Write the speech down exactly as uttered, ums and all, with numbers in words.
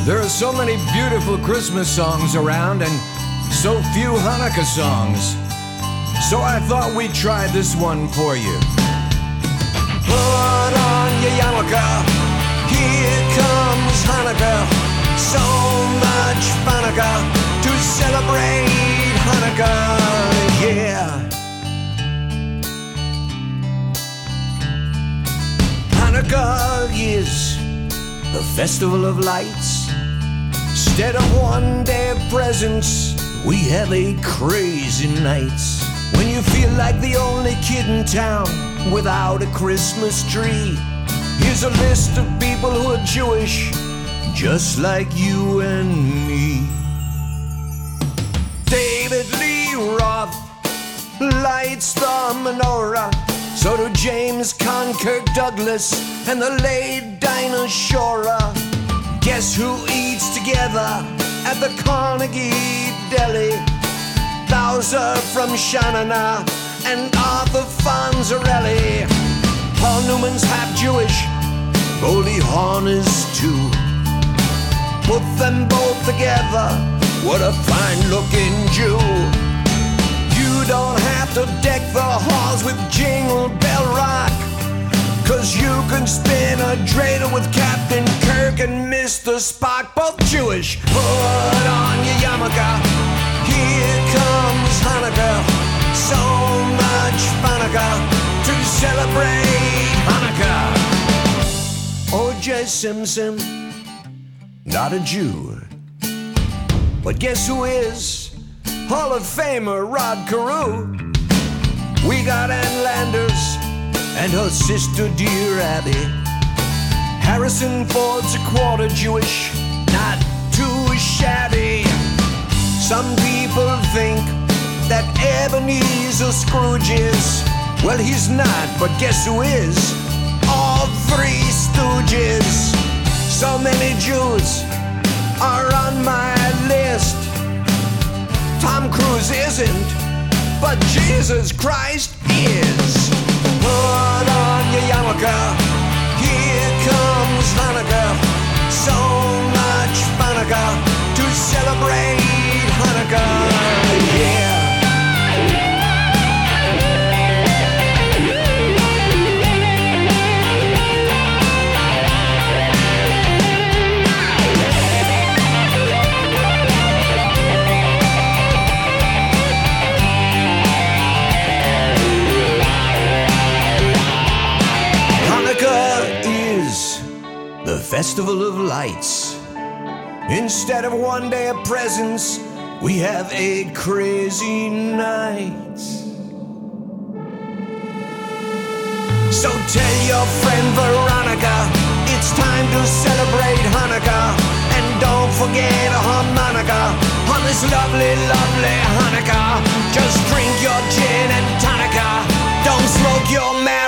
There are so many beautiful Christmas songs around and so few Hanukkah songs. So I thought we'd try this one for you. Put on your yarmulke, here comes Hanukkah. So much Hanukkah to celebrate Hanukkah, yeah. Hanukkah is the festival of lights. Instead of one day of presents, we have eight crazy nights. When you feel like the only kid in town without a Christmas tree, here's a list of people who are Jewish, just like you and me. David Lee Roth lights the menorah. So do James Kirk Douglas and the late Dinah Shore. Guess who eats together at the Carnegie Deli? Bowser from Shanana and Arthur Fonzarelli. Paul Newman's half Jewish, Goldie Hawn is too. Put them both together, what a fine-looking Jew. You don't have to deck the halls with Jingle Bell Rock, 'cause you can spin a dreidel with Captain Kirk and Mister Spock, both Jewish. Put on your yarmulke, here comes Hanukkah. So much Hanukkah to celebrate Hanukkah. O J Simpson, not a Jew, but guess who is? Hall of Famer Rod Carew. We got Ann Landers and her sister dear Abby. Harrison Ford's a quarter Jewish, not too shabby. Some people think that Ebenezer Scrooge is. Well, he's not, but guess who is? All three Stooges. So many Jews are on my list. Tom Cruise isn't, but Jesus Christ is. Put on your yarmulke, here comes Hanukkah. So much Hanukkah to celebrate Hanukkah, yeah. The festival of lights. Instead of one day of presents, we have eight crazy nights. So tell your friend Veronica, it's time to celebrate Hanukkah. And don't forget a harmonica on this lovely, lovely Hanukkah. Just drink your gin and tonica, don't smoke your marijuana.